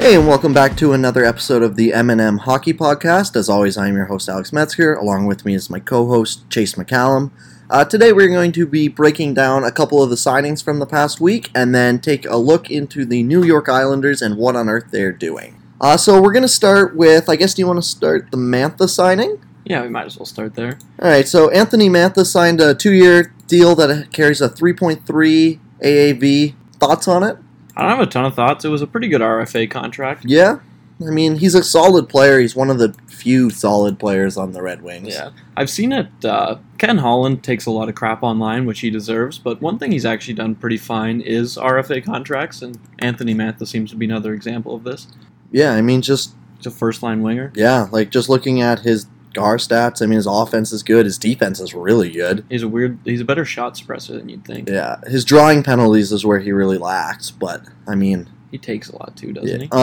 Hey, and welcome back to another episode of the M&M Hockey Podcast. As always, I'm your host, Alex Metzger. Along with me is my co-host, Chase McCallum. Today, we're going to be breaking down a couple of the signings from the past week, and then take a look into the New York Islanders and what on earth they're doing. So we're going to start with, I guess, do you want to start the Mantha signing? Yeah, we might as well start there. Alright, so Anthony Mantha signed a 2-year deal that carries a 3.3 AAV. Thoughts on it? I don't have a ton of thoughts. It was a pretty good RFA contract. Yeah, I mean, he's a solid player. He's one of the few solid players on the Red Wings. Yeah, I've seen it. Ken Holland takes a lot of crap online, which he deserves, but one thing he's actually done pretty fine is RFA contracts, and Anthony Mantha seems to be another example of this. Yeah, I mean, just... He's a first-line winger. Yeah, like, just looking at his GAR stats, I mean, his offense is good. His defense is really good. He's a better shot suppressor than you'd think. Yeah, his drawing penalties is where he really lacks, but, I mean... He takes a lot, too, doesn't he?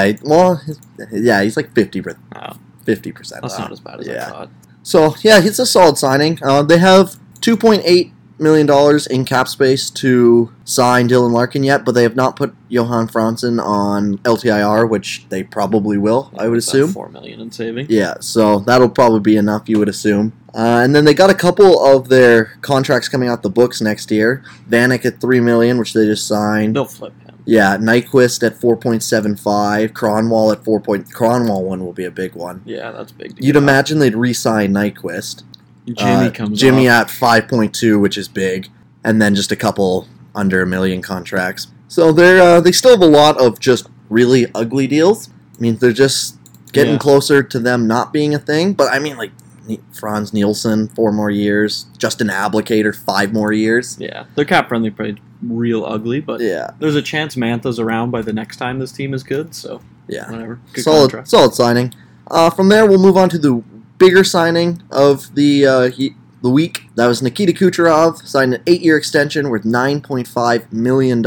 Yeah, he's like 50%. Oh, 50%. that's not as bad as I thought. So, yeah, it's a solid signing. They have $2.8 million in cap space to sign Dylan Larkin yet, but they have not put Johan Franzen on LTIR, which they probably will, I would assume. $4 million in saving. Yeah, so that'll probably be enough, you would assume. And then they got a couple of their contracts coming out the books next year. Vanek at $3 million, which they just signed. They'll flip him. Yeah, Nyquist at 4.75, Cronwall at 4. Cronwall one will be a big one. Yeah, that's big. You'd imagine they'd re-sign Nyquist. Jimmy at 5.2, which is big, and then just a couple under $1 million contracts. So they still have a lot of just really ugly deals. I mean, they're just getting closer to them not being a thing. But I mean, like Franz Nielsen, 4 more years. Justin Ablocator, 5 more years. Yeah, they're cap friendly, pretty real ugly, but yeah, there's a chance Mantha's around by the next time this team is good. So yeah, whatever. Good solid signing. From there, we'll move on to the bigger signing of the week. That was Nikita Kucherov, signed an 8-year extension worth $9.5 million.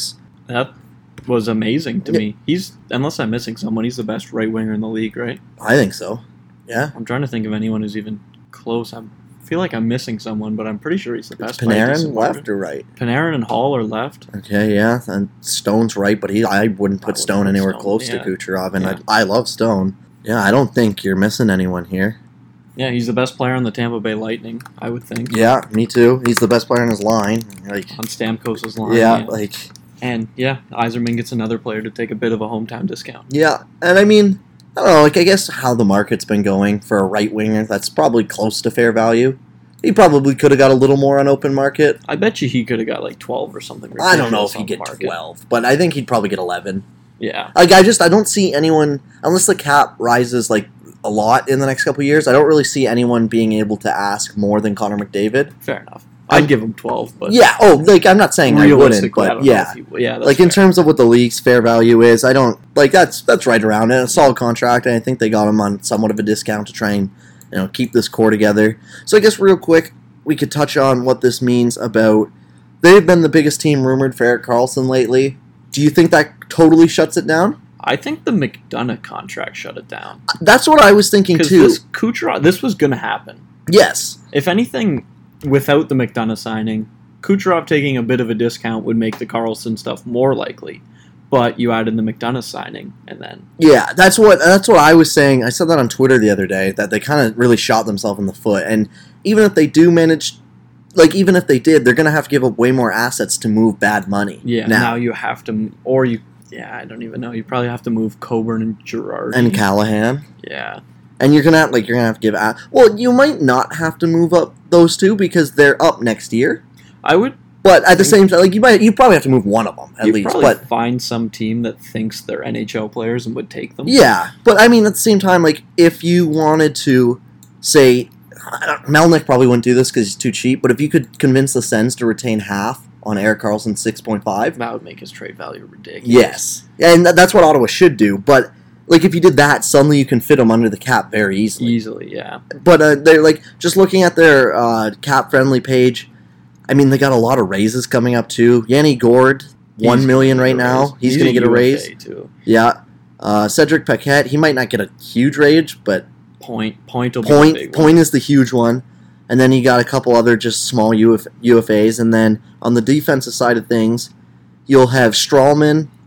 That was amazing to me. He's, unless I'm missing someone, he's the best right winger in the league, right? I think so. Yeah. I'm trying to think of anyone who's even close. I feel like I'm missing someone, but I'm pretty sure he's the best. Panarin left or right? Panarin and Hall are left. Okay, yeah, and Stone's right, but I wouldn't put Stone anywhere close to Kucherov, and I love Stone. Yeah, I don't think you're missing anyone here. Yeah, he's the best player on the Tampa Bay Lightning, I would think. Yeah, me too. He's the best player on his line. Like on Stamkos' line. Yeah, And, Yzerman gets another player to take a bit of a hometown discount. Yeah, and I mean, I don't know, I guess how the market's been going for a right winger, that's probably close to fair value. He probably could have got a little more on open market. I bet you he could have got like 12 or something. I don't know if he'd get 12, but I think he'd probably get 11. Yeah. Like, I don't see anyone, unless the cap rises, like, a lot in the next couple of years, I don't really see anyone being able to ask more than Connor McDavid. Fair enough. I'd give him 12, but... Yeah, I'm not saying I wouldn't, but yeah. Like, in terms of what the league's fair value is, I don't... Like, that's right around it. A solid contract, and I think they got him on somewhat of a discount to try and, keep this core together. So I guess real quick, we could touch on what this means about... They've been the biggest team rumored for Erik Karlsson lately. Do you think that totally shuts it down? I think the McDonough contract shut it down. That's what I was thinking, too. This was going to happen. Yes. If anything, without the McDonough signing, Kucherov taking a bit of a discount would make the Karlsson stuff more likely. But you add in the McDonough signing, and then... Yeah, that's what I was saying. I said that on Twitter the other day, that they kind of really shot themselves in the foot. And even if they do manage... Like, even if they did, they're going to have to give up way more assets to move bad money. Yeah, now you have to... Or you... Yeah, I don't even know. You probably have to move Coburn and Girardi. And Callahan. Yeah. And you're gonna have to give out. Well, you might not have to move up those two because they're up next year. I would. But at the same time, like you probably have to move one of them at least. But find some team that thinks they're NHL players and would take them. Yeah, but I mean at the same time, like if you wanted to say, Melnick probably wouldn't do this because he's too cheap. But if you could convince the Sens to retain half on Erik Karlsson 6.5, that would make his trade value ridiculous. Yes, and that's what Ottawa should do. But like if you did that, suddenly you can fit them under the cap very easily. Easily, yeah. But they're like just looking at their cap friendly page. I mean, they got a lot of raises coming up too. Yanni Gourde, $1 million right now. He's going to get a raise too. Yeah. Cedric Paquette, he might not get a huge raise, but Point will be the big one. Point is the huge one. And then you got a couple other just small UFAs. And then on the defensive side of things, you'll have Strawman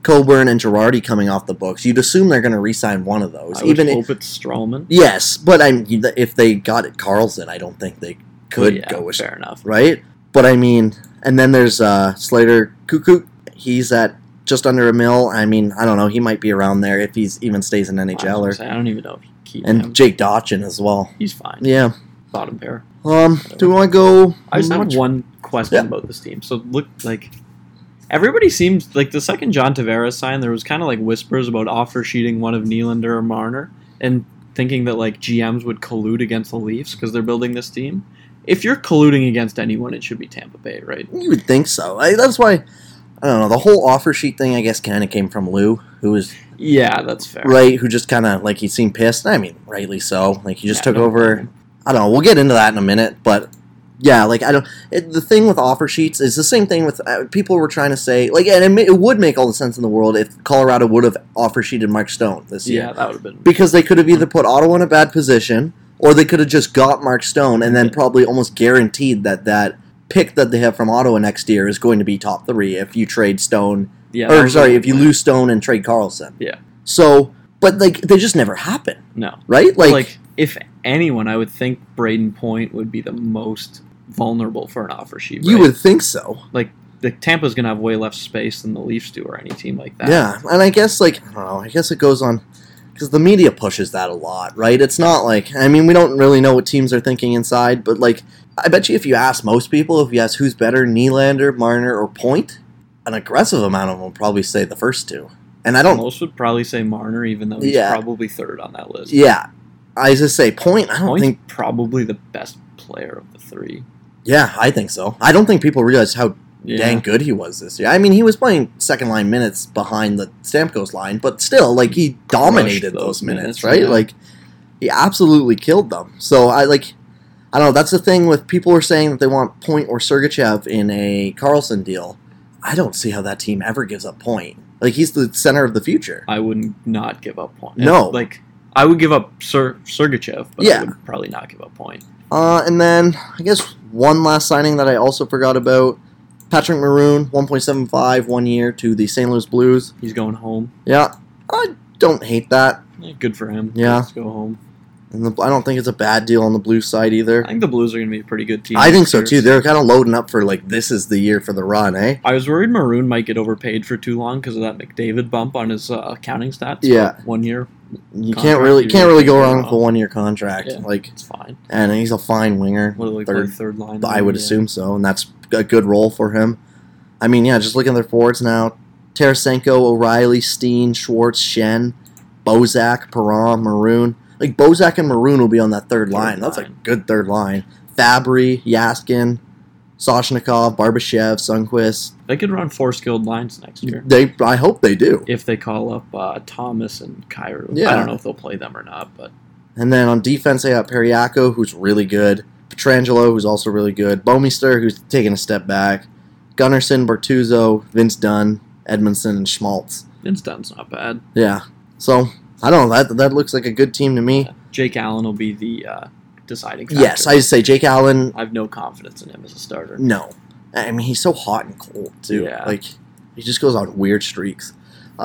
Coburn and Girardi coming off the books, you'd assume they're going to re-sign one of those. I would hope it's Stralman. Yes, but if they got it Karlsson, I don't think they could go with fair enough. Right? But I mean, and then there's Slater Kukuk. He's at just under $1 million. I mean, I don't know. He might be around there if he even stays in NHL. I don't even know if he keep and him. Jake Dotchin as well. He's fine. Yeah. Bottom pair. Do we want to go? I just have one question about this team. So look, like, everybody seems like the second John Tavares signed, there was kind of like whispers about offer sheeting one of Nylander or Marner, and thinking that like GMs would collude against the Leafs because they're building this team. If you're colluding against anyone, it should be Tampa Bay, right? You would think so. That's why. I don't know. The whole offer sheet thing, I guess, kind of came from Lou, who was... Yeah, that's fair. Right, who just kind of, like, he seemed pissed. I mean, rightly so. Like, he just took over... I don't know. We'll get into that in a minute, but... Yeah, like, the thing with offer sheets is the same thing with... people were trying to say... Like, and it would make all the sense in the world if Colorado would have offer sheeted Mark Stone this year. Yeah, that would have been... Because they could have either put Ottawa in a bad position, or they could have just got Mark Stone and then probably almost guaranteed that pick that they have from Ottawa next year is going to be top 3 if you trade Stone. Yeah. If you lose Stone and trade Karlsson. Yeah. So, but like they just never happen. No. Right? Like if anyone, I would think Braden Point would be the most vulnerable for an offer sheet. Right? You would think so. Like the Tampa's gonna have way less space than the Leafs do or any team like that. Yeah, and I guess I don't know. I guess it goes on. Because the media pushes that a lot, right? It's not like... I mean, we don't really know what teams are thinking inside, but, like, I bet you if you ask most people, if you ask who's better, Nylander, Marner, or Point, an aggressive amount of them will probably say the first two. And I don't... Most would probably say Marner, even though he's probably third on that list. Yeah. I just say Point, I don't think... probably the best player of the 3. Yeah, I think so. I don't think people realize how dang good he was this year. I mean, he was playing second-line minutes behind the Stamkos line, but still, like, he dominated those minutes, right? Yeah. Like, he absolutely killed them. So, I don't know, that's the thing with people who are saying that they want Point or Sergachev in a Karlsson deal. I don't see how that team ever gives up Point. Like, he's the center of the future. I would not give up Point. No. Like, I would give up Sergachev, but I would probably not give up Point. And then, I guess one last signing that I also forgot about, Patrick Maroon, 1.75, 1 year to the St. Louis Blues. He's going home. Yeah, I don't hate that. Yeah, good for him. Yeah. Let's go home. And I don't think it's a bad deal on the Blues side either. I think the Blues are going to be a pretty good team. I think so too. They're kind of loading up for, like, this is the year for the run, eh? I was worried Maroon might get overpaid for too long because of that McDavid bump on his accounting stats. Yeah. 1 year. You can't really go wrong with a 1 year contract. Yeah, like, it's fine. And he's a fine winger. Third line. I would assume so, and that's a good role for him. I mean, yeah, just looking at their forwards now. Tarasenko, O'Reilly, Steen, Schwartz, Shen, Bozak, Perron, Maroon. Like, Bozak and Maroon will be on that third line. That's a good third line. Fabry, Yaskin, Soshnikov, Barbashev, Sundqvist. They could run 4 skilled lines next year. I hope they do. If they call up Thomas and Kyrou. Yeah. I don't know if they'll play them or not, but... And then on defense, they got Periaco, who's really good. Pietrangelo, who's also really good. Bouwmeester, who's taking a step back. Gunnarsson, Bortuzzo, Vince Dunn, Edmondson, and Schmaltz. Vince Dunn's not bad. Yeah. So, I don't know. That looks like a good team to me. Jake Allen will be the deciding factor. Yes, I say Jake Allen. I have no confidence in him as a starter. No. I mean, he's so hot and cold, too. Yeah. Like, he just goes on weird streaks.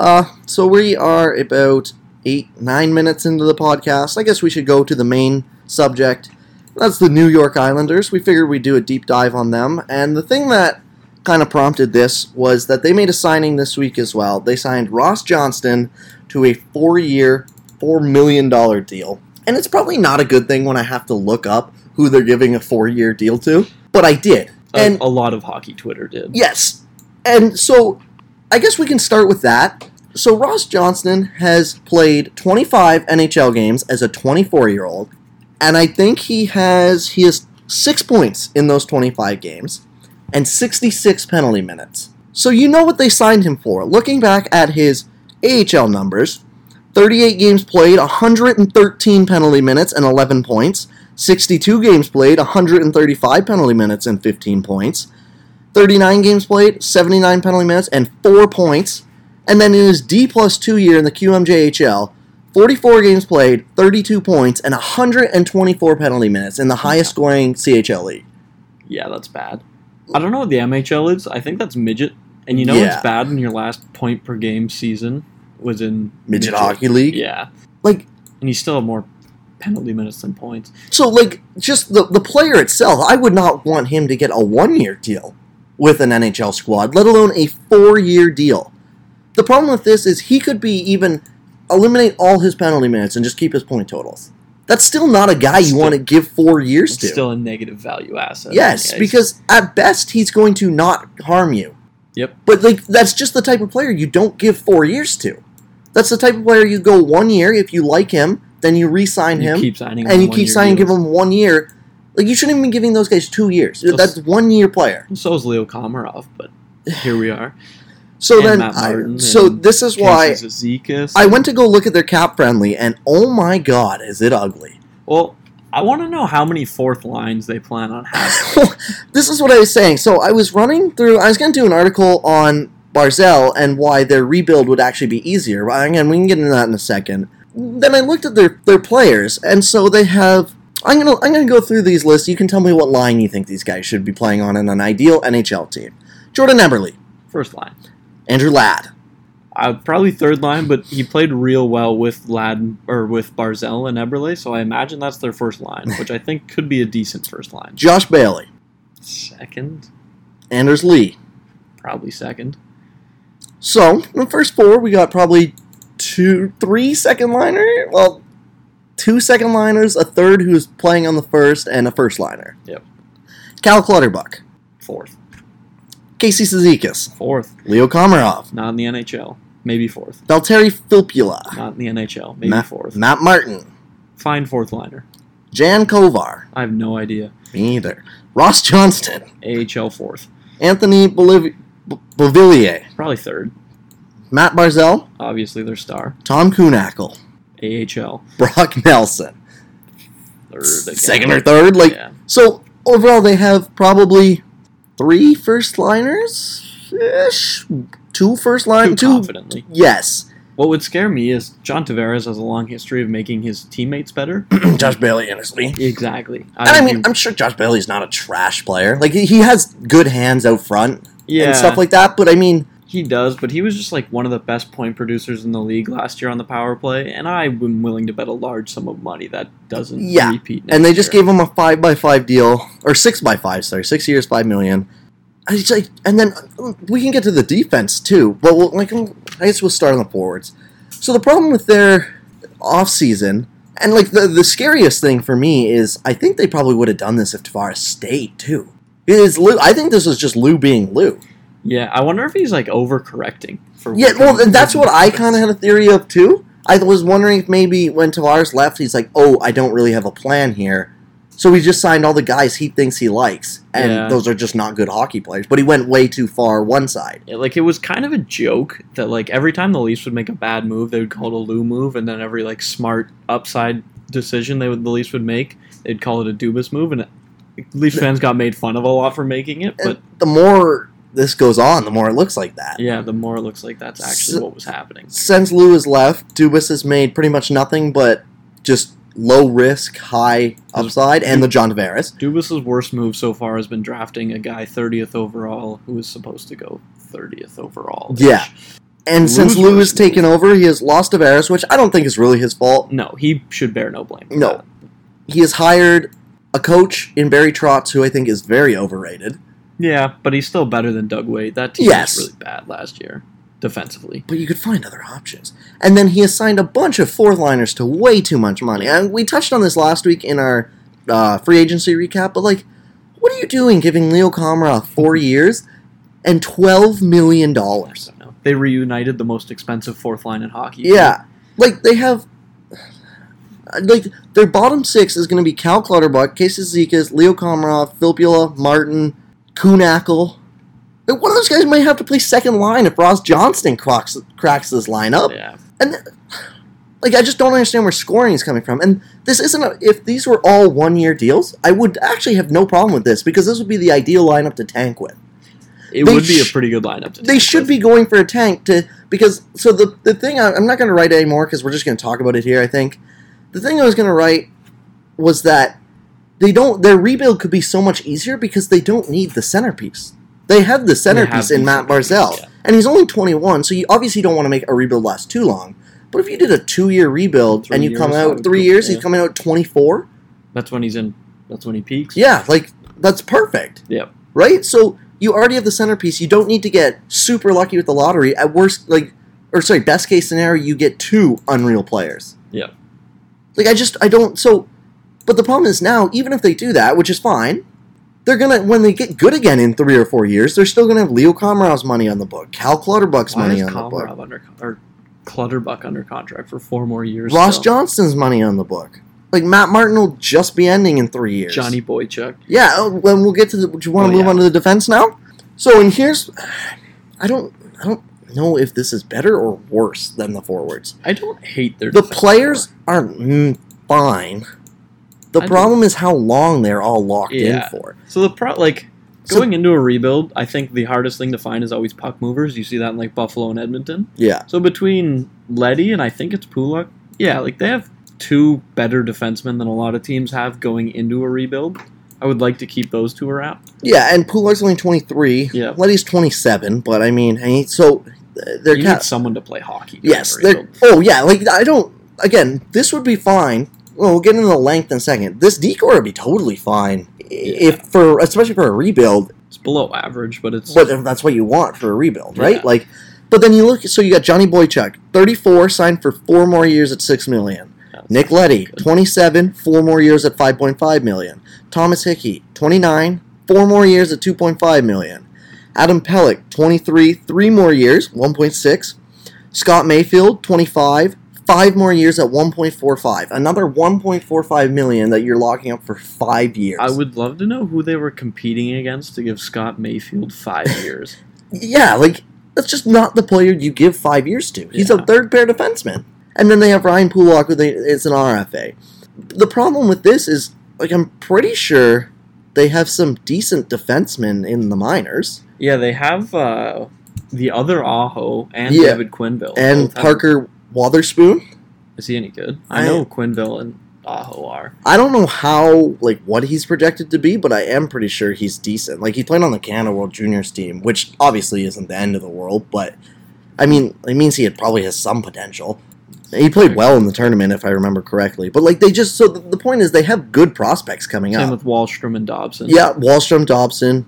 So we are about 8-9 minutes into the podcast. I guess we should go to the main subject. That's the New York Islanders. We figured we'd do a deep dive on them. And the thing that kind of prompted this was that they made a signing this week as well. They signed Ross Johnston to a 4-year, $4 million deal. And it's probably not a good thing when I have to look up who they're giving a 4-year deal to, but I did. And a lot of hockey Twitter did. Yes. And so I guess we can start with that. So Ross Johnston has played 25 NHL games as a 24-year-old, and I think he has 6 points in those 25 games and 66 penalty minutes. So you know what they signed him for. Looking back at his AHL numbers, 38 games played, 113 penalty minutes and 11 points. 62 games played, 135 penalty minutes and 15 points. 39 games played, 79 penalty minutes and 4 points. And then in his D+2 year in the QMJHL, 44 games played, 32 points, and 124 penalty minutes in the highest scoring CHL league. Yeah, that's bad. I don't know what the MHL is. I think that's midget And you know what's bad when your last point per game season was in Midget Hockey League? Yeah. Like, and you still have more penalty minutes than points. So, like, just the player itself, I would not want him to get a 1-year deal with an NHL squad, let alone a 4-year deal. The problem with this is he could be even eliminate all his penalty minutes and just keep his point totals. That's still not a guy you want to give 4 years to. Still a negative value asset. Yes, because at best he's going to not harm you. Yep. But like that's just the type of player you don't give 4 years to. That's the type of player you go 1 year if you like him, then you re-sign him, keep signing and you keep signing, give him 1 year. Like you shouldn't even be giving those guys 2 years. That's 1 year player. So is Leo Komarov, but here we are. So and then, this is why I went to go look at their cap friendly, and oh my god, is it ugly! Well, I want to know how many fourth lines they plan on having. This is what I was saying. So I was running through. I was going to do an article on Barzal and why their rebuild would actually be easier. Again, we can get into that in a second. Then I looked at their players, and so they have. I'm gonna go through these lists. You can tell me what line you think these guys should be playing on in an ideal NHL team. Jordan Eberle, first line. Andrew Ladd. Probably third line, but he played real well with Ladd or with Barzal and Eberle, so I imagine that's their first line, which I think could be a decent first line. Josh Bailey. Second. Anders Lee. Probably second. So, in the first four, we got probably 3 second liner. Well, 2 second liners, a third who's playing on the first, and a first liner. Yep. Cal Clutterbuck. Fourth. Casey Cizikas. Fourth. Leo Komarov. Not in the NHL. Maybe fourth. Valtteri Filppula. Not in the NHL. Maybe fourth. Matt Martin. Fine fourth liner. Jan Kovar. I have no idea. Me either. Ross Johnston. AHL fourth. Anthony Beauvillier. Probably third. Matt Barzal. Obviously their star. Tom Kuhnhackl. AHL. Brock Nelson. Third again. Second or third? So, overall they have probably 3 first liners-ish? 2 first liners? Confidently. Yes. What would scare me is John Tavares has a long history of making his teammates better. Josh Bailey, honestly. Exactly. I'm sure Josh Bailey's not a trash player. Like, he has good hands out front and stuff like that, but I mean... He does, but he was just like one of the best point producers in the league last year on the power play, and I'm willing to bet a large sum of money that doesn't repeat next and they just year. gave him a 5x5 deal, or 6x5, sorry, 6 years, $5 million. And then we can get to the defense too, but I guess we'll start on the forwards. So the problem with their offseason, and like the scariest thing for me is I think they probably would have done this if Tavares stayed too. I think this is just Lou being Lou. Yeah, I wonder if he's like overcorrecting for. Yeah, well, that's what I kind of had a theory of too. I was wondering if maybe when Tavares left, he's like, "Oh, I don't really have a plan here," so he just signed all the guys he thinks he likes, and those are just not good hockey players. But he went way too far one side. Yeah, like it was kind of a joke that like every time the Leafs would make a bad move, they would call it a Lou move, and then every like smart upside decision the Leafs would make, they'd call it a Dubas move, and Leafs fans got made fun of a lot for making it. But the more this goes on, the more it looks like that. Yeah, the more it looks like that's actually what was happening. Since Lou has left, Dubas has made pretty much nothing but just low risk, high upside, and the John Tavares. Dubas' worst move so far has been drafting a guy 30th overall who was supposed to go 30th overall. Yeah. And since Lou has taken over, he has lost Tavares, which I don't think is really his fault. No, he should bear no blame. No. He has hired a coach in Barry Trotz who I think is very overrated. Yeah, but he's still better than Doug Weight. That team was really bad last year, defensively. But you could find other options. And then he has signed a bunch of fourth-liners to way too much money. And we touched on this last week in our free agency recap, but, like, what are you doing giving Leo Komarov 4 years and $12 million? I don't know. They reunited the most expensive fourth line in hockey. Yeah. Like, they have... Like, their bottom 6 is going to be Cal Clutterbuck, Casey Cizikas, Leo Komarov, Filppula, Martin... Kuhnhackl. One of those guys might have to play second line if Ross Johnston cracks this lineup. Yeah. And, like, I just don't understand where scoring is coming from. And this isn't if these were all 1 year deals, I would actually have no problem with this because this would be the ideal lineup to tank with. It would be a pretty good lineup to tank with. They should be going for a tank because the thing, I'm not going to write anymore because we're just going to talk about it here, I think. The thing I was going to write was that their rebuild could be so much easier because they don't need the centerpiece. They have the centerpiece in Matt Barzal, and he's only 21, so you obviously don't want to make a rebuild last too long. But if you did a 2-year rebuild and you come out 3 years, he's coming out 24. That's when he peaks. Yeah, like that's perfect. Yep. Right? So you already have the centerpiece. You don't need to get super lucky with the lottery. At worst, best case scenario, you get 2 unreal players. Yeah. Like but the problem is now, even if they do that, which is fine, they're gonna, when they get good again in 3 or 4 years, they're still gonna have Leo Komarov's money on the book, Cal Clutterbuck's money on the book. Clutterbuck under contract for 4 more years. Ross Johnston's money on the book. Like, Matt Martin will just be ending in 3 years. Johnny Boychuk. Yeah, when we'll get to do you want to move on to the defense now? So, and here's, I don't know if this is better or worse than the forwards. I don't hate their The players are fine. The problem is how long they're all locked in for. So going into a rebuild, I think the hardest thing to find is always puck movers. You see that in Buffalo and Edmonton. Yeah. So between Leddy and I think it's Pulock, they have 2 better defensemen than a lot of teams have going into a rebuild. I would like to keep those 2 around. Yeah, and Pulock's only 23. Yeah. Leddy's 27, but I mean, need someone to play hockey. Yes. Again, this would be fine. Well, we'll get into the length in a second. This decor would be totally fine, especially for a rebuild. It's below average, but that's what you want for a rebuild, right? Yeah. But then you look. So you got Johnny Boychuk, 34, signed for 4 more years at $6 million. Nick Leddy, 27, 4 more years at $5.5 million. Thomas Hickey, 29, 4 more years at $2.5 million. Adam Pelech, 23, 3 more years, 1.6. Scott Mayfield, 25. 5 more years at 1.45. Another 1.45 million that you're locking up for 5 years. I would love to know who they were competing against to give Scott Mayfield 5 years. Yeah, that's just not the player you give 5 years to. He's a third pair defenseman. And then they have Ryan Pulock, who is an RFA. The problem with this is, I'm pretty sure they have some decent defensemen in the minors. Yeah, they have the other Aho and David Quenneville. And Parker Wotherspoon. Is he any good? I know Quenneville and Aho are. I don't know how, what he's projected to be, but I am pretty sure he's decent. He played on the Canada World Juniors team, which obviously isn't the end of the world, but, I mean, it means he probably has some potential. He played well in the tournament, if I remember correctly. But, the point is they have good prospects coming up. Same with Wahlstrom and Dobson. Yeah, Wahlstrom, Dobson.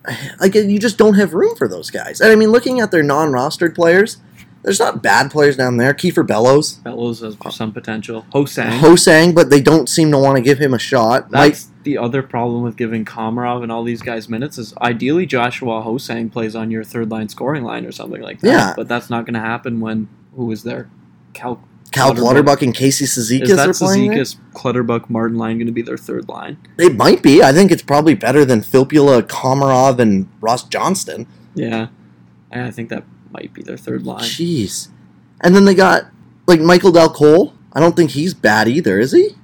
You just don't have room for those guys. And, I mean, looking at their non-rostered players, there's not bad players down there. Kiefer Bellows. Bellows has some potential. Ho-Sang. Ho-Sang, but they don't seem to want to give him a shot. That's the other problem with giving Komarov and all these guys minutes is ideally Joshua Ho-Sang plays on your third-line scoring line or something like that. Yeah. But that's not going to happen when, who is there? Cal Clutterbuck and Casey Cizikas are playing there? Is that Cizikas, Clutterbuck, Martin line going to be their third line? It might be. I think it's probably better than Filppula, Komarov, and Ross Johnston. Yeah. I think that might be their third line. Jeez. And then they got, Michael Del Cole. I don't think he's bad either, is he?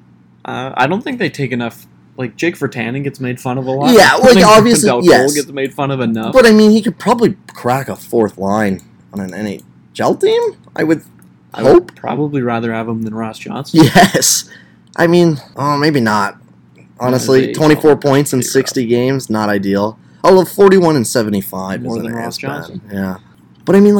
I don't think they take enough. Jake Virtanen gets made fun of a lot. Yeah, obviously, Del Cole gets made fun of enough. But, I mean, he could probably crack a 4th line on an NHL team, I would hope. Probably rather have him than Ross Johnston. Yes. I mean, maybe not. Honestly, 24 points in 60 games, not ideal. Although 41 and 75 more isn't than Ross Johnson. Yeah. But I mean,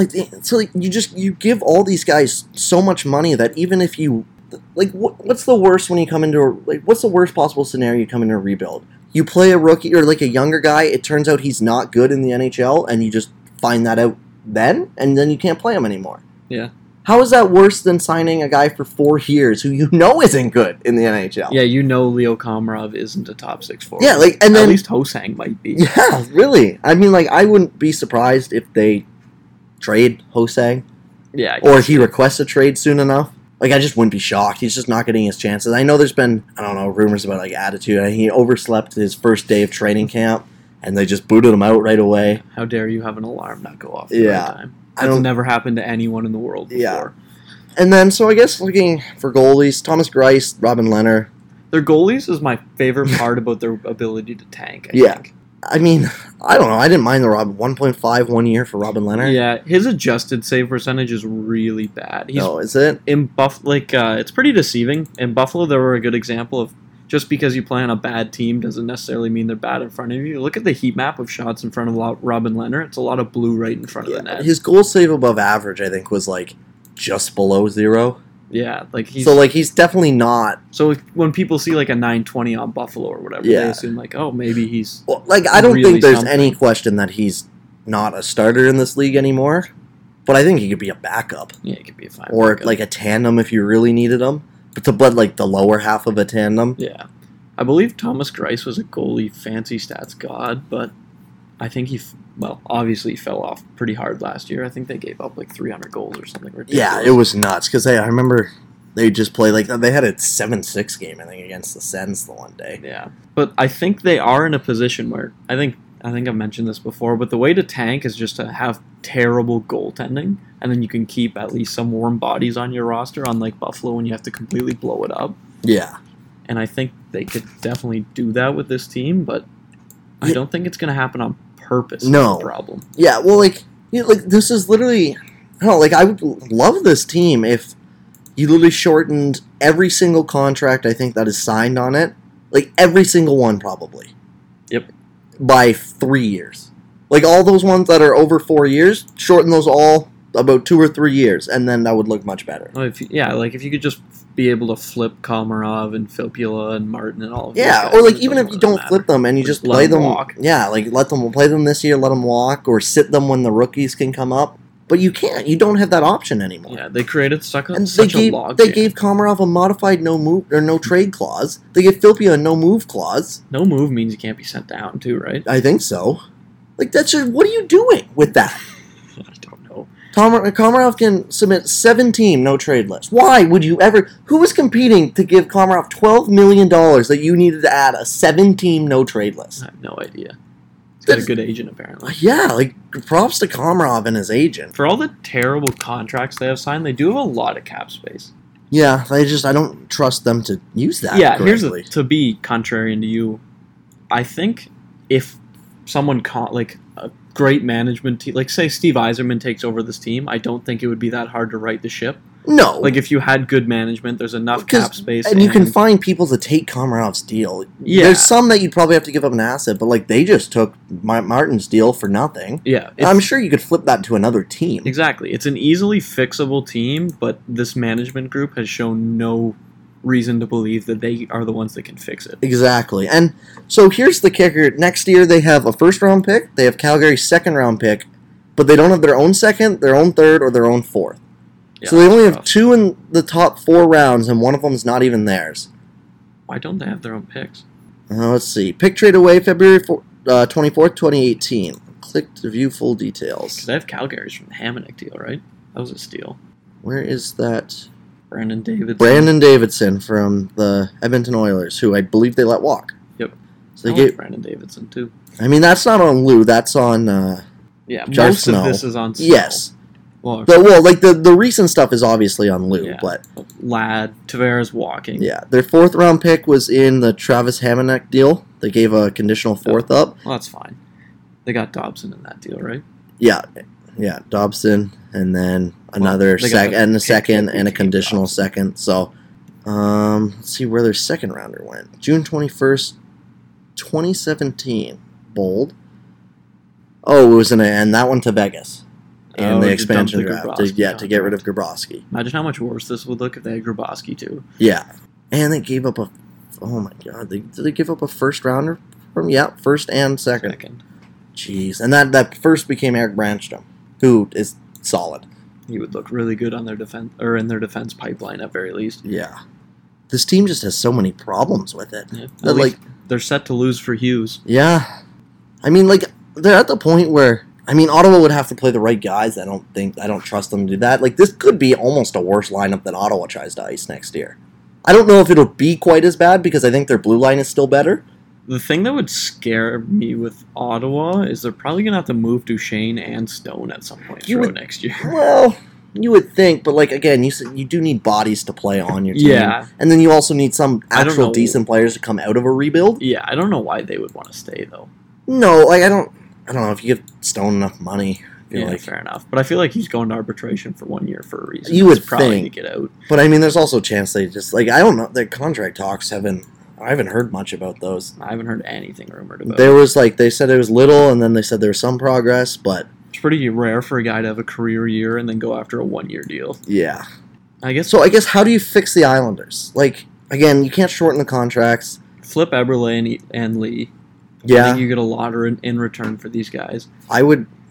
you give all these guys so much money that even if you, what's the worst when you come into what's the worst possible scenario you come into a rebuild? You play a rookie or a younger guy, it turns out he's not good in the NHL, and you just find that out then, and then you can't play him anymore. Yeah. How is that worse than signing a guy for 4 years who you know isn't good in the NHL? Yeah, Leo Komarov isn't a top 6 forward. Yeah, and then at least Ho-Sang might be. Yeah, really. I mean, I wouldn't be surprised if they trade Ho-Sang. Yeah. Or he requests a trade soon enough. I just wouldn't be shocked. He's just not getting his chances. I know there's been, rumors about, attitude. He overslept his first day of training camp, and they just booted him out right away. How dare you have an alarm not go off at the right time? That's never happened to anyone in the world before. Yeah. And then, so I guess looking for goalies, Thomas Greiss, Robin Lehner. Their goalies is my favorite part about their ability to tank, I think. I mean, I don't know. I didn't mind the 1.5 1 year for Robin Lehner. Yeah, his adjusted save percentage is really bad. Is it? In it's pretty deceiving. In Buffalo, they were a good example of just because you play on a bad team doesn't necessarily mean they're bad in front of you. Look at the heat map of shots in front of Robin Lehner. It's a lot of blue right in front of the net. His goal save above average, I think, was like just below 0. Yeah, like he's definitely not. So when people see like a 920 on Buffalo or whatever, they assume like, oh, maybe he's. Well, like I don't think there's any question that he's not a starter in this league anymore. But I think he could be a backup. Yeah, he could be a fine or backup. Like a tandem if you really needed him. But like the lower half of a tandem. Yeah, I believe Thomas Greiss was a goalie fancy stats god, but I think obviously fell off pretty hard last year. I think they gave up like 300 goals or something ridiculous. Yeah, it was nuts because I remember they just played like they had a 7-6 game I think against the Sens the one day. Yeah, but I think they are in a position where I think I've mentioned this before, but the way to tank is just to have terrible goaltending, and then you can keep at least some warm bodies on your roster, unlike Buffalo when you have to completely blow it up. Yeah, and I think they could definitely do that with this team, but I don't think it's going to happen on purpose. No That's the problem. Yeah, well, like this is literally, I don't know, like I would love this team if you literally shortened every single contract I think that is signed on it, like every single one probably. Yep. By 3 years, like all those ones that are over 4 years, shorten those all about 2 or 3 years, and then that would look much better. If you could just be able to flip Komarov and Filppula and Martin and all of or like even if you don't flip them and you just play them, walk. like let them play them this year, let them walk, or sit them when the rookies can come up. But you can't. You don't have that option anymore. Yeah, they created such a log. They gave Komarov a modified no move or no trade clause. They gave Filppula a no move clause. No move means you can't be sent down too, right? I think so. Like that's just, what are you doing with that? I don't know. Komarov can submit 17 no trade lists. Why would you ever? Who was competing to give Komarov $12 million that you needed to add a 7-team no trade list? I have no idea. He's got a good agent, apparently. Yeah, like, props to Komarov and his agent. For all the terrible contracts they have signed, they do have a lot of cap space. Yeah, I don't trust them to use that correctly. To be contrarian to you, I think if someone like a great management team, like say Steve Yzerman takes over this team, I don't think it would be that hard to right the ship. No. Like, if you had good management, there's enough cap space. And you can find people to take Komarov's deal. Yeah. There's some that you'd probably have to give up an asset, but, like, they just took Martin's deal for nothing. Yeah. I'm sure you could flip that to another team. Exactly. It's an easily fixable team, but this management group has shown no reason to believe that they are the ones that can fix it. Exactly. And so here's the kicker. Next year, they have a first-round pick. They have Calgary's second-round pick, but they don't have their own second, their own third, or their own fourth. Yeah, so they only have 2 in the top 4 rounds, and one of them is not even theirs. Why don't they have their own picks? Let's see. Pick trade away February 24th, 2018. Click to view full details. Because they have Calgary's from the Hamonic deal, right? That was a steal. Where is that? Brandon Davidson from the Edmonton Oilers, who I believe they let walk. Yep. So they gave Brandon Davidson, too. I mean, that's not on Lou. That's on most of this is on Snow. Yes. The recent stuff is obviously on Lou, but Ladd, Tavares walking. Yeah, their 4th round pick was in the Travis Hamonic deal. They gave a conditional 4th up. Well, that's fine. They got Dobson in that deal, right? Yeah, Dobson, and then another second and a conditional second. So, let's see where their second rounder went. June 21st, 2017. Bold. Oh, it was and that one to Vegas. And the expansion draft to get rid of Grabowski. Imagine how much worse this would look if they had Grabowski too. Yeah, and they gave up oh my god, did they give up a first rounder from first and second. Jeez, and that first became Eric Branstrom, who is solid. He would look really good on their defense or in their defense pipeline at very least. Yeah, this team just has so many problems with it. Yeah. They're set to lose for Hughes. Yeah, I mean, like they're at the point where. I mean, Ottawa would have to play the right guys. I don't trust them to do that. Like, this could be almost a worse lineup than Ottawa tries to ice next year. I don't know if it'll be quite as bad because I think their blue line is still better. The thing that would scare me with Ottawa is they're probably going to have to move Duchesne and Stone at some point next year. Well, you would think, but, like, again, you do need bodies to play on your team. Yeah. And then you also need some actual decent players to come out of a rebuild. Yeah, I don't know why they would want to stay, though. No, like, I don't know if you give Stone enough money. Fair enough. But I feel like he's going to arbitration for 1 year for a reason. You would probably think to get out. But I mean, there's also a chance they just I don't know. Their contract talks haven't. I haven't heard much about those. I haven't heard anything rumored about. There was they said it was little, and then they said there was some progress, but it's pretty rare for a guy to have a career year and then go after a 1-year deal. Yeah. I guess how do you fix the Islanders? Again, you can't shorten the contracts. Flip Eberle and Lee. Yeah. I think you get a lot in return for these guys. I'd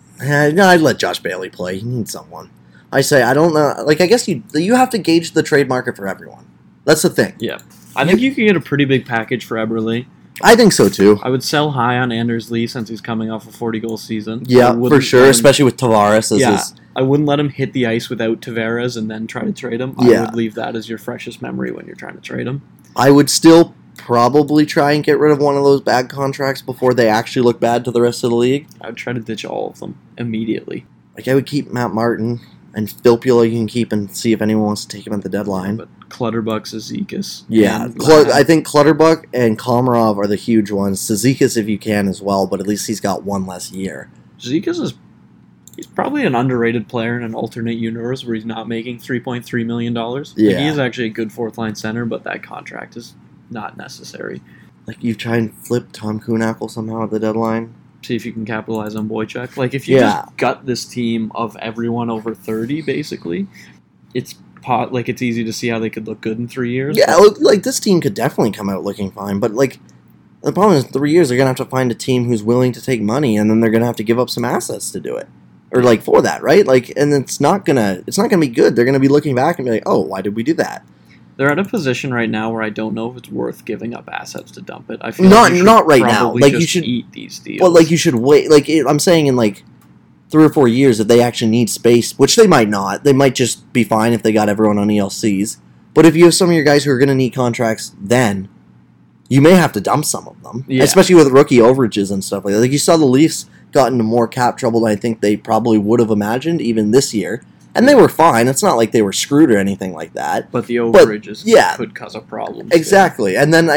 let Josh Bailey play. He needs someone. I say, I don't know. I guess you have to gauge the trade market for everyone. That's the thing. Yeah. I think you could get a pretty big package for Eberle. I think so, too. I would sell high on Anders Lee since he's coming off a 40-goal season. Yeah, for sure, especially with Tavares. I wouldn't let him hit the ice without Tavares and then try to trade him. Yeah. I would leave that as your freshest memory when you're trying to trade him. I would still probably try and get rid of one of those bad contracts before they actually look bad to the rest of the league. I would try to ditch all of them immediately. I would keep Matt Martin, and Filppula you can keep and see if anyone wants to take him at the deadline. But Clutterbuck, Cizikas. Yeah, I think Clutterbuck and Komarov are the huge ones. Cizikas if you can as well, but at least he's got one less year. Cizikas he's probably an underrated player in an alternate universe where he's not making $3.3 million. Yeah. He is actually a good fourth-line center, but that contract is not necessary. You try and flip Tom Kuhnhackl somehow at the deadline. See if you can capitalize on Boychuk. If you just gut this team of everyone over 30, basically, it's easy to see how they could look good in 3 years. Yeah, this team could definitely come out looking fine, but the problem is 3 years they're gonna have to find a team who's willing to take money, and then they're gonna have to give up some assets to do it, or for that, right? And it's not gonna be good. They're gonna be looking back and be like, oh, why did we do that? They're at a position right now where I don't know if it's worth giving up assets to dump it. I feel not right now. You should eat these deals. Well, you should wait. I'm saying in 3 or 4 years, if they actually need space, which they might not, they might just be fine if they got everyone on ELCs. But if you have some of your guys who are going to need contracts, then you may have to dump some of them, especially with rookie overages and stuff like that. You saw the Leafs got into more cap trouble than I think they probably would have imagined even this year. And they were fine. It's not like they were screwed or anything like that. But the overages could cause a problem. Exactly. And then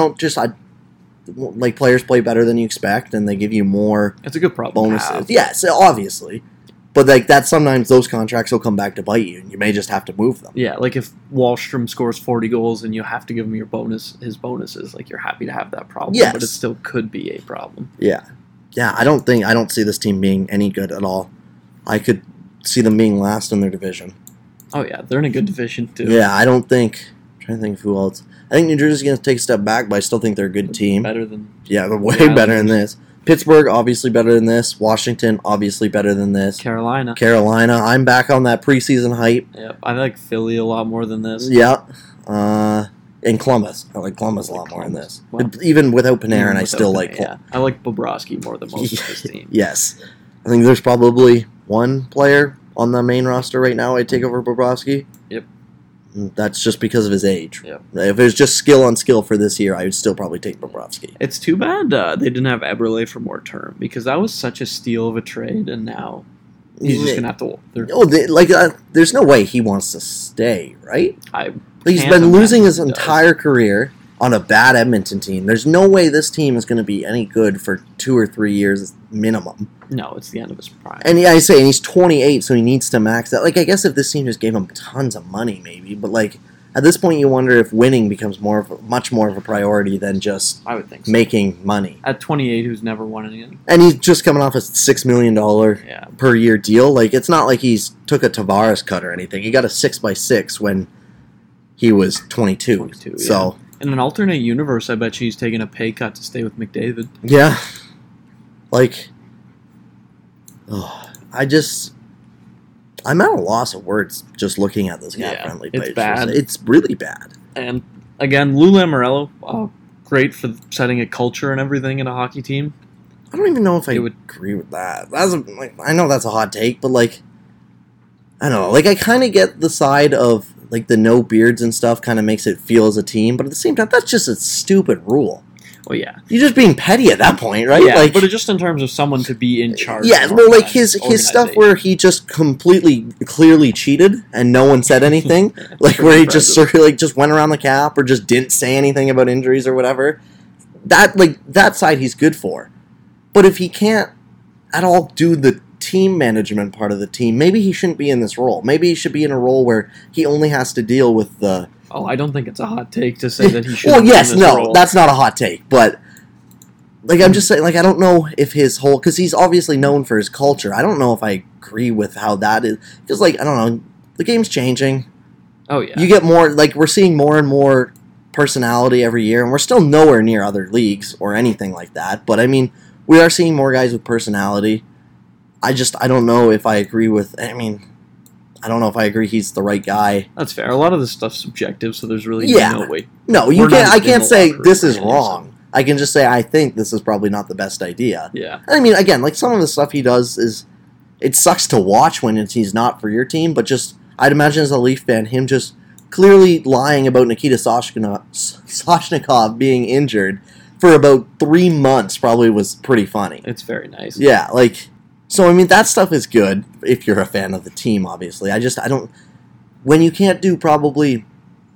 players play better than you expect, and they give you more. It's a good problem. Bonuses. Yes, obviously. But that sometimes those contracts will come back to bite you, and you may just have to move them. Yeah, if Wahlstrom scores 40 goals and you have to give him his bonuses, you're happy to have that problem. Yes. But it still could be a problem. Yeah. Yeah, I don't see this team being any good at all. I could see them being last in their division. Oh yeah, they're in a good division too. Yeah, I'm trying to think of who else. I think New Jersey's going to take a step back, but I still think they're a good team. Better than they're way better than this. Pittsburgh obviously better than this. Washington obviously better than this. Carolina, I'm back on that preseason hype. Yeah, I like Philly a lot more than this. Yeah, and Columbus. I like Columbus a lot more than this. Well, even without Panarin, I still like Columbus. Yeah, I like Bobrovsky more than most of this team. Yes, I think there's probably one player on the main roster right now I'd take over Bobrovsky. Yep. That's just because of his age. Yep. If it was just skill on skill for this year, I would still probably take Bobrovsky. It's too bad they didn't have Eberle for more term, because that was such a steal of a trade, and now he's just going to have to... there's no way he wants to stay, right? He's can't been losing his imagine he entire career on a bad Edmonton team. There's no way this team is going to be any good for 2 or 3 years minimum. No, it's the end of his prime. And he's 28, so he needs to max that. I guess if this team just gave him tons of money, maybe. But at this point, you wonder if winning becomes much more of a priority than just I would think so. Making money. At 28, who's never won anything. And he's just coming off a $6 million per year deal. It's not like he's took a Tavares cut or anything. He got a 6x6 when he was 22. So. In an alternate universe, I bet she's taking a pay cut to stay with McDavid. Yeah. I'm at a loss of words just looking at this cap-friendly page. It's bad. It's really bad. And, again, Lou Lamoriello, great for setting a culture and everything in a hockey team. I don't even know if I would agree with that. I know that's a hot take, but, I don't know. I kind of get the side of, the no beards and stuff kind of makes it feel as a team, but at the same time, that's just a stupid rule. Well, yeah. You're just being petty at that point, right? Yeah, but just in terms of someone to be in charge. Yeah, well, his stuff where he just completely, clearly cheated and no one said anything. Where he just just went around the cap or just didn't say anything about injuries or whatever. That side he's good for. But if he can't at all do the team management part of the team, maybe he shouldn't be in this role. Maybe he should be in a role where he only has to deal with the... Oh, I don't think it's a hot take to say that he should. Well, yes, no, that's not a hot take, but like I'm just saying, like I don't know if his whole, because he's obviously known for his culture. I don't know if I agree with how that is. Because like I don't know, the game's changing. Oh yeah, you get more like we're seeing more and more personality every year, and we're still nowhere near other leagues or anything like that. But I mean, we are seeing more guys with personality. I don't know if I agree with. I mean. I don't know if I agree he's the right guy. That's fair. A lot of this stuff's subjective, so there's really no way. No, you can't. I can't say this is wrong. So. I can just say I think this is probably not the best idea. Yeah. I mean, again, like some of the stuff he does is, it sucks to watch when he's not for your team. But just I'd imagine as a Leaf fan, him just clearly lying about Nikita Soshnikov being injured for about 3 months probably was pretty funny. It's very nice. Yeah, like. So, I mean, that stuff is good if you're a fan of the team, obviously. I don't... When you can't do probably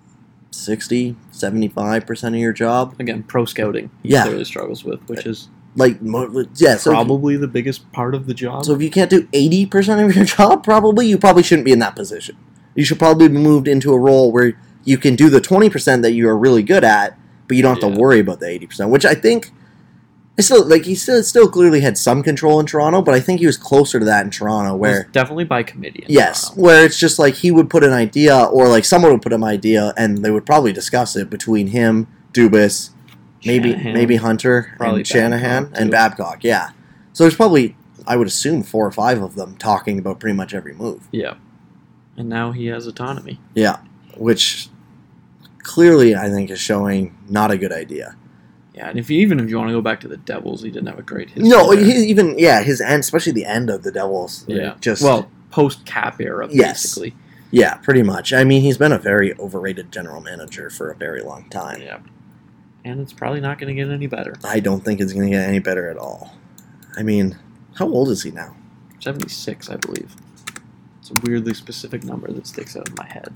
60, 75% of your job... Again, pro scouting he clearly struggles with, which is probably the biggest part of the job. So if you can't do 80% of your job, you probably shouldn't be in that position. You should probably be moved into a role where you can do the 20% that you are really good at, but you don't have to worry about the 80%, which I think... he still clearly had some control in Toronto, but I think he was closer to that in Toronto, where definitely by committee. Yes, where it's just like he would put an idea, or like someone would put an idea, and they would probably discuss it between him, Dubas, maybe Hunter, probably and Shanahan and Babcock. Yeah, so there's probably, I would assume, 4 or 5 of them talking about pretty much every move. Yeah, and now he has autonomy. Yeah, which clearly I think is showing not a good idea. Yeah, and even if you want to go back to the Devils, he didn't have a great history. No, his end, especially the end of the Devils. Yeah, post-cap era, basically. Yeah, pretty much. I mean, he's been a very overrated general manager for a very long time. Yeah, and it's probably not going to get any better. I don't think it's going to get any better at all. I mean, how old is he now? 76, I believe. It's a weirdly specific number that sticks out in my head.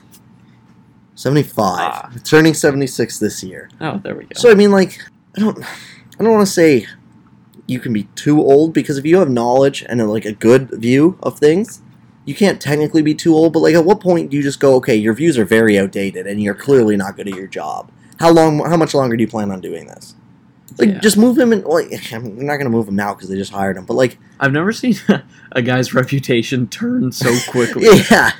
75. Turning 76 this year. Oh, there we go. So I mean, like, I don't want to say you can be too old, because if you have knowledge and like a good view of things, you can't technically be too old. But like, at what point do you just go, okay, your views are very outdated and you're clearly not good at your job? How much longer do you plan on doing this? Like, just move him in. Like, I'm not going to move him now because they just hired him. But like, I've never seen a guy's reputation turn so quickly. Yeah.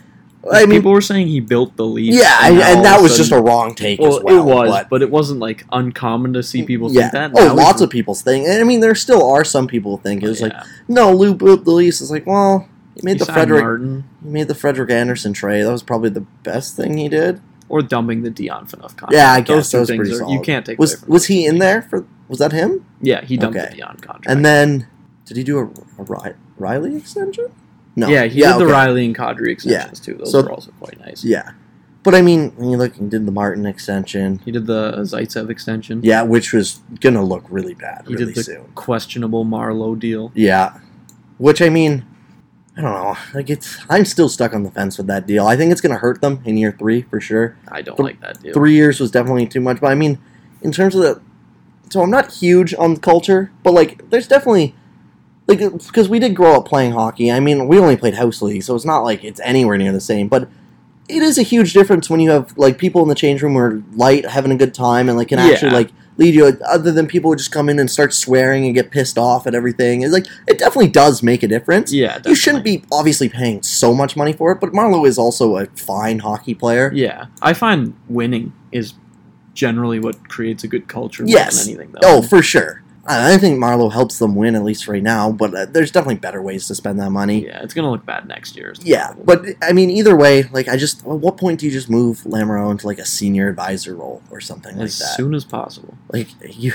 I mean, people were saying he built the Leafs. Yeah, and that was just a wrong take as well. It was, but it wasn't like uncommon to see people think that. Lots of people think. I mean, there still are some people who think it was like, no, Lou built the Leafs. It's like, well, he made the Frederik Andersen trade. That was probably the best thing he did. Or dumping the Dion Phaneuf contract. Yeah, I guess that was pretty solid. You can't take. Was he in there for? Was that him? Yeah, he dumped the Dion contract. And then, did he do a Riley extension? No. Yeah, he did the Riley and Kadri extensions too. Those were also quite nice. Yeah. But I mean, when you look, he did the Martin extension. He did the Zaitsev extension. Yeah, which was going to look really bad he did the questionable Marleau deal. Yeah. Which, I mean, I don't know. Like, I'm still stuck on the fence with that deal. I think it's going to hurt them in year 3 for sure. I don't like that deal. 3 years was definitely too much. But I mean, in terms of so I'm not huge on culture, but like, there's definitely... Like, because we did grow up playing hockey. I mean, we only played house league, so it's not like it's anywhere near the same. But it is a huge difference when you have like people in the change room who are light, having a good time, and like can actually like lead you. Other than people who just come in and start swearing and get pissed off at everything. It's like it definitely does make a difference. Yeah, definitely. You shouldn't be obviously paying so much money for it, but Marleau is also a fine hockey player. Yeah, I find winning is generally what creates a good culture more than anything, though. Oh, for sure. I think Marleau helps them win, at least right now, but there's definitely better ways to spend that money. Yeah, it's going to look bad next year. Yeah, but, I mean, either way, like, at what point do you just move Lamoureux into, like, a senior advisor role or something like that? As soon as possible. Like,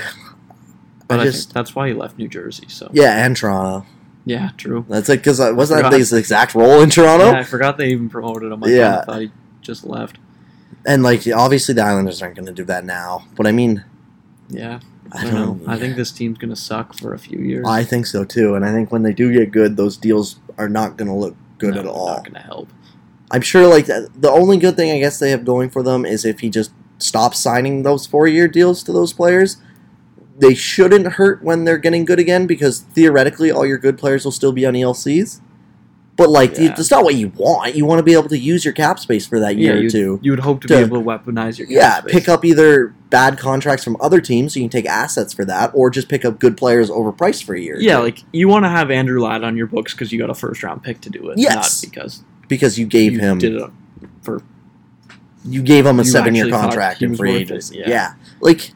But I think that's why he left New Jersey, so. Yeah, and Toronto. Yeah, true. That's like, because wasn't that his exact role in Toronto? Yeah, I forgot they even promoted him. I thought he just left. And, like, obviously the Islanders aren't going to do that now, but I mean... Yeah. I don't know. I think this team's going to suck for a few years. I think so, too. And I think when they do get good, those deals are not going to look good at all. Not going to help. I'm sure, like, the only good thing I guess they have going for them is if he just stops signing those 4-year deals to those players, they shouldn't hurt when they're getting good again because theoretically all your good players will still be on ELCs. But, like, that's not what you want. You want to be able to use your cap space for that year or two. You would hope to be able to weaponize your cap space. Pick up either bad contracts from other teams so you can take assets for that, or just pick up good players overpriced for a year. Yeah, like, you want to have Andrew Ladd on your books because you got a first-round pick to do it. Yes. Not because you gave him... did it for... You gave him a 7-year contract in free agency. Yeah. Like,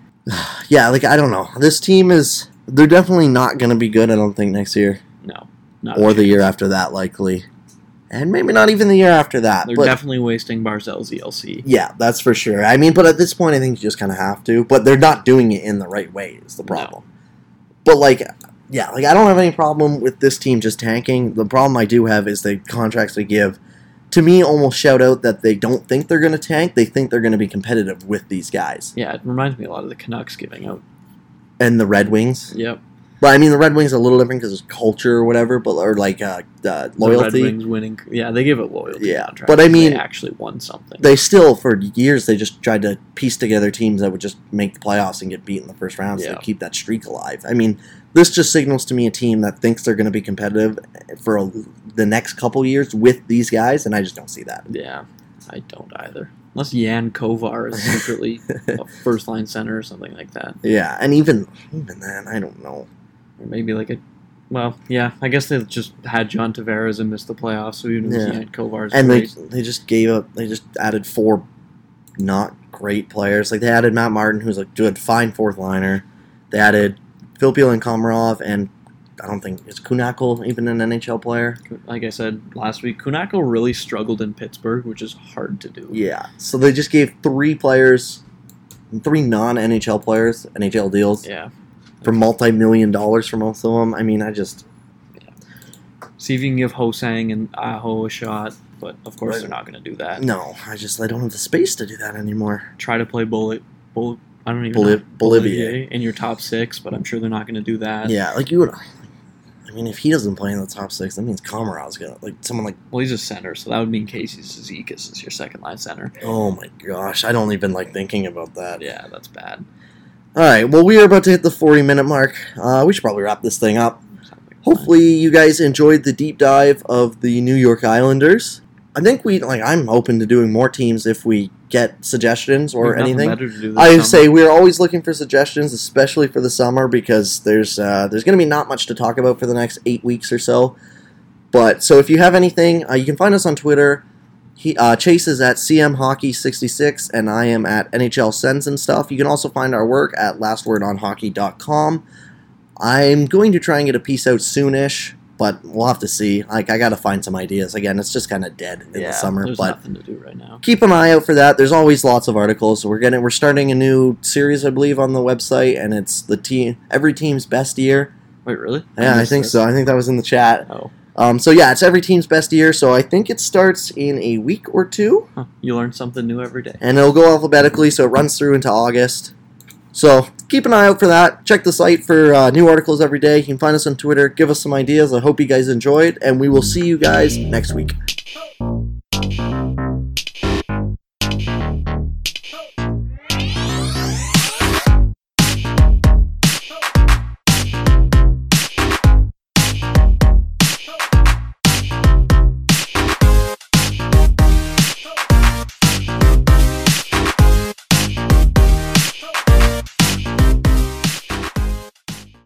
I don't know. This team is... They're definitely not going to be good, I don't think, next year. No. Or the year after that, likely. And maybe not even the year after that. They're definitely wasting Barzal's ELC. Yeah, that's for sure. I mean, but at this point, I think you just kind of have to. But they're not doing it in the right way is the problem. No. But, like, I don't have any problem with this team just tanking. The problem I do have is the contracts they give, to me, almost shout out that they don't think they're going to tank. They think they're going to be competitive with these guys. Yeah, it reminds me a lot of the Canucks giving out. And the Red Wings. Yep. But I mean, the Red Wings are a little different because it's culture or whatever, loyalty. The Red Wings winning, they give it loyalty. Yeah, but I mean, they actually won something. They still, for years, they just tried to piece together teams that would just make the playoffs and get beat in the first round, so they keep that streak alive. I mean, this just signals to me a team that thinks they're going to be competitive for the next couple years with these guys, and I just don't see that. Yeah, I don't either. Unless Jan Kovar is secretly a first-line center or something like that. Yeah, and even then, I don't know. Or maybe like I guess they just had John Tavares and missed the playoffs, so even Jan Kovar's and great. They just added 4 not great players. Like, they added Matt Martin, who's a good, fine fourth-liner. They added Filipil and Komarov, and I don't think, is Kunakl even an NHL player? Like I said last week, Kunakl really struggled in Pittsburgh, which is hard to do. Yeah, so they just gave 3 players, 3 non-NHL players, NHL deals. Yeah. For multi-million dollars for most of them. I mean, see if you can give Hosang and Aho a shot, but of course they're not going to do that. No, I don't have the space to do that anymore. Try to play Bolivia in your top 6, but I'm sure they're not going to do that. Yeah, like you would. I mean, if he doesn't play in the top 6, that means Komarov's going to, someone like... Well, he's a center, so that would mean Casey Cizikas is your second-line center. Oh my gosh, I don't even like thinking about that. Yeah, that's bad. Alright, well, we are about to hit the 40-minute mark. We should probably wrap this thing up. Hopefully you guys enjoyed the deep dive of the New York Islanders. I think I'm open to doing more teams if we get suggestions or anything. I say we're always looking for suggestions, especially for the summer, because there's going to be not much to talk about for the next 8 weeks or so. But, so if you have anything, you can find us on Twitter. Chase is at CMHockey66, and I am at NHL Sends and stuff. You can also find our work at lastwordonhockey.com. I'm going to try and get a piece out soonish, but we'll have to see. I got to find some ideas. Again, it's just kind of dead in the summer. There's but nothing to do right now. Keep an eye out for that. There's always lots of articles. So we're starting a new series, I believe, on the website, and it's every team's best year. Wait, really? Yeah, I think so. I think that was in the chat. Oh. It's every team's best year, so I think it starts in a week or 2. Huh. You learn something new every day. And it'll go alphabetically, so it runs through into August. So keep an eye out for that. Check the site for new articles every day. You can find us on Twitter. Give us some ideas. I hope you guys enjoyed, and we will see you guys next week.